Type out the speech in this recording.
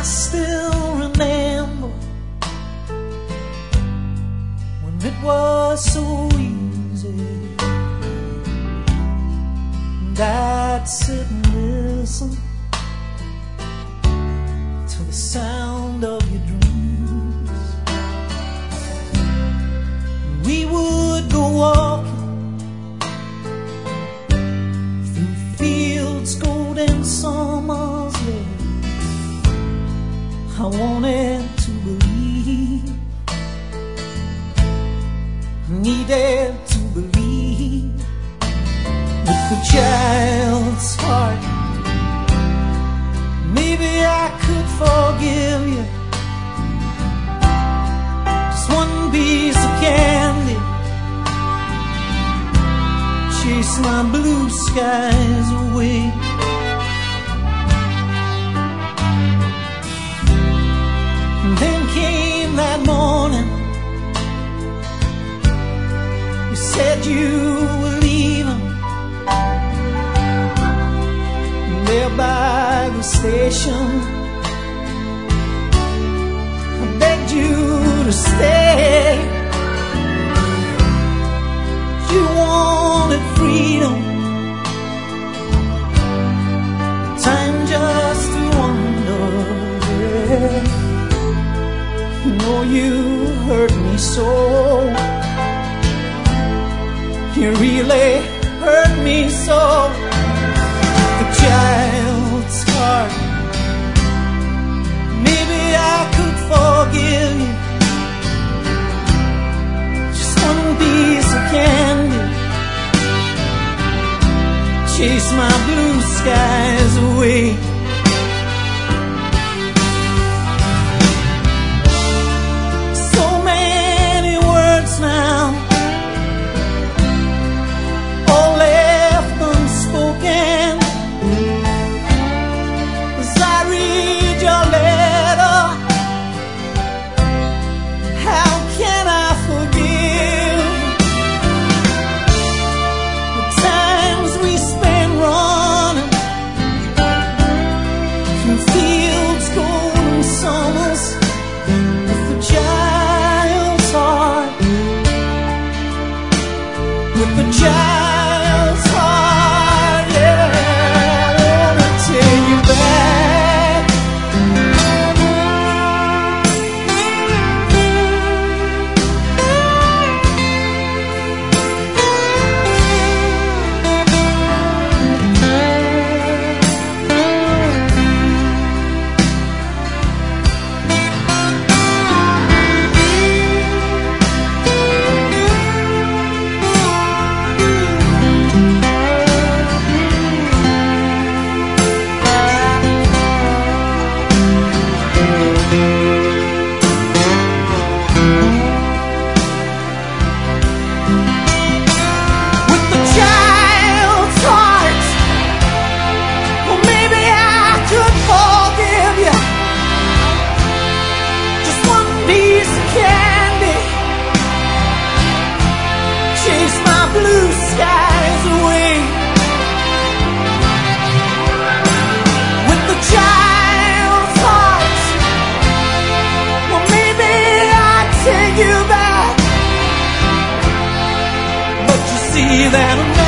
still remember when it was so easy, and I'd sit and listen to the sound of your dreams. We would go walking through fields, golden summers, yeah. I wanted to believe, needed to believe with a child's heart. Maybe I could forgive you. Just one piece of candy, chase my blue skies away. And then came that morning, you said you were leaving. There by the station, I begged you to stay. You wanted freedom, time just to wonder, yeah. You know you hurt me so, you really hurt me so. The child's heart, maybe I could forgive you. Just one piece of candy, chase my blue skies away. So many words now, all left unspoken. As I read your letter, how can I forgive the times we spent running through fields, golden summers, with a child's heart, with a child's heart, yeah. I wanna take you back. With the child's heart, well, maybe I could forgive you. Just one piece of candy, chase my blue skies away. With the child's heart, well, maybe I'd take you back. But you see that